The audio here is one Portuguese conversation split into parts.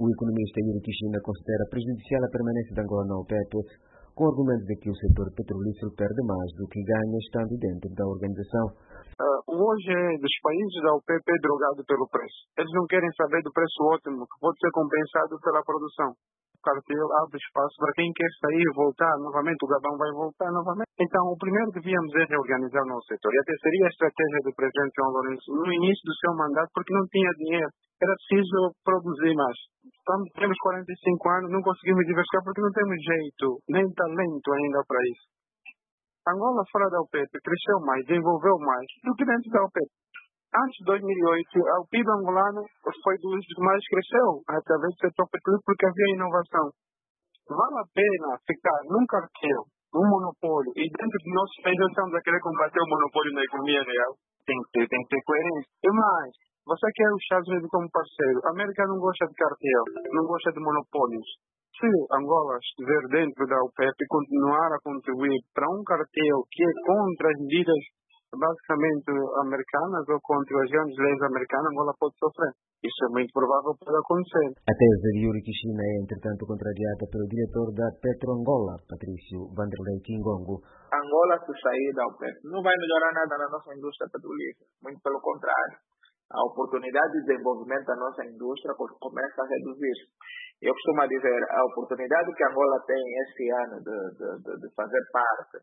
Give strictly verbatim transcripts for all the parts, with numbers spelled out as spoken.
O economista Yuri Kishina considera prejudicial a permanência de Angola na OPEP, com o argumento de que o setor petrolífero perde mais do que ganha estando dentro da organização. Uh, hoje é dos países da OPEP é drogado pelo preço. Eles não querem saber do preço ótimo, que pode ser compensado pela produção. O cartel abre espaço para quem quer sair e voltar novamente, o Gabão vai voltar novamente. Então, o primeiro que devíamos é reorganizar o nosso setor. E até seria a estratégia do presidente João Lourenço no início do seu mandato, porque não tinha dinheiro. Era preciso produzir mais. Estamos, temos quarenta e cinco anos, não conseguimos diversificar porque não temos jeito, nem talento ainda para isso. Angola fora da OPEP cresceu mais, desenvolveu mais do que dentro da OPEP. Antes de dois mil e oito, o P I B angolano foi dos que mais cresceu através do setor petrolífero porque havia inovação. Vale a pena ficar num cartel, num monopólio, e dentro do nosso país nós estamos a querer combater o monopólio na economia real. Tem que ter, tem que ter coerência. E mais, você quer os Estados Unidos como parceiro. A América não gosta de cartel, não gosta de monopólios. Se Angola estiver dentro da OPEP e continuar a contribuir para um cartel que é contra as medidas basicamente americanas ou contra as grandes leis americanas, Angola pode sofrer. Isso é muito provável que pode acontecer. A tese de Yuri Kishina é, entretanto, contrariada pelo diretor da Petro-Angola, Patrício Vanderlei Kingongo. Angola, se sair da OPEP, não vai melhorar nada na nossa indústria petrolífera. Muito pelo contrário. A oportunidade de desenvolvimento da nossa indústria começa a reduzir. Eu costumo dizer, a oportunidade que a Angola tem este ano de, de, de, de fazer parte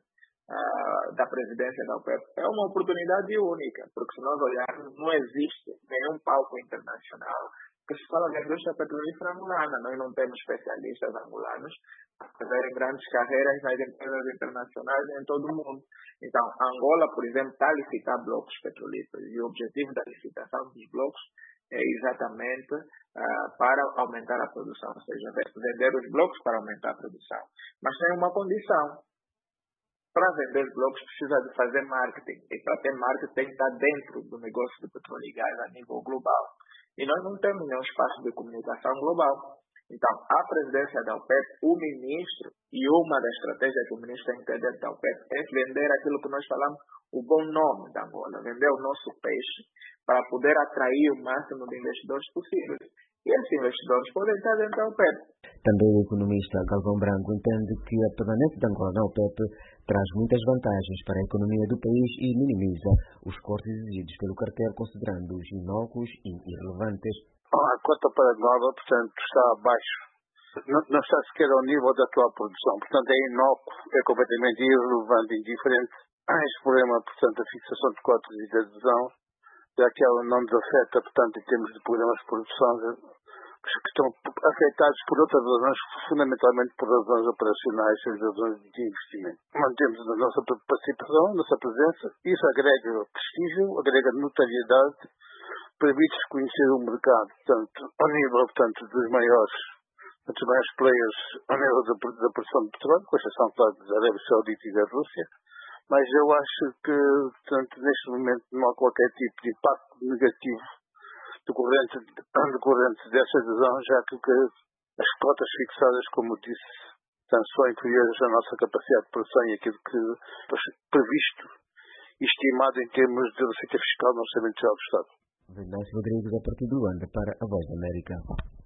uh, da presidência da OPEP é uma oportunidade única, porque se nós olharmos, não existe nenhum palco internacional que se fala da indústria petrolífera angolana. Nós não temos especialistas angolanos a fazerem grandes carreiras nas empresas internacionais em todo o mundo. Então, a Angola, por exemplo, está a licitar blocos petrolíferos e o objetivo da licitação dos blocos é exatamente uh, para aumentar a produção, ou seja, vender os blocos para aumentar a produção. Mas tem uma condição. Para vender os blocos precisa de fazer marketing. E para ter marketing tem que estar dentro do negócio de petróleo e gás a nível global. E nós não temos nenhum espaço de comunicação global. Então, a presidência da OPEP, o ministro, e uma das estratégias que o ministro tem que ter dentro da OPEP é vender aquilo que nós falamos, o bom nome da Angola, vender o nosso peixe para poder atrair o máximo de investidores possíveis. E esses investidores podem estar dentro da OPEP. Também o economista Galvão Branco entende que a permanência de Angola na OPEP traz muitas vantagens para a economia do país e minimiza os cortes exigidos pelo cartel, considerando-os inócuos e irrelevantes. A cota para Angola, portanto, está abaixo. Não, não está sequer ao nível da atual produção. Portanto, é inócuo, é completamente irrelevante, indiferente. Há este problema, portanto, da fixação de cotas e de adesão, já que ela não nos afeta, portanto, em termos de programas de produção, que estão afetados por outras razões, fundamentalmente por razões operacionais e razões de investimento. Mantemos a nossa participação, a nossa presença, isso agrega prestígio, agrega notariedade, permite-se conhecer o mercado, portanto, ao nível, portanto, dos maiores, dos maiores players, ao nível da, da produção de petróleo, com exceção, claro, da Arábia Saudita e da Rússia, mas eu acho que, portanto, neste momento não há qualquer tipo de impacto negativo decorrente, decorrente dessa adesão, já que, que as cotas fixadas, como disse, portanto, são inferiores à nossa capacidade de produção e aquilo que previsto e estimado em termos de receita fiscal no Orçamento Geral do Estado. Venâncio Rodrigues, a partir de Luanda, para a Voz da América.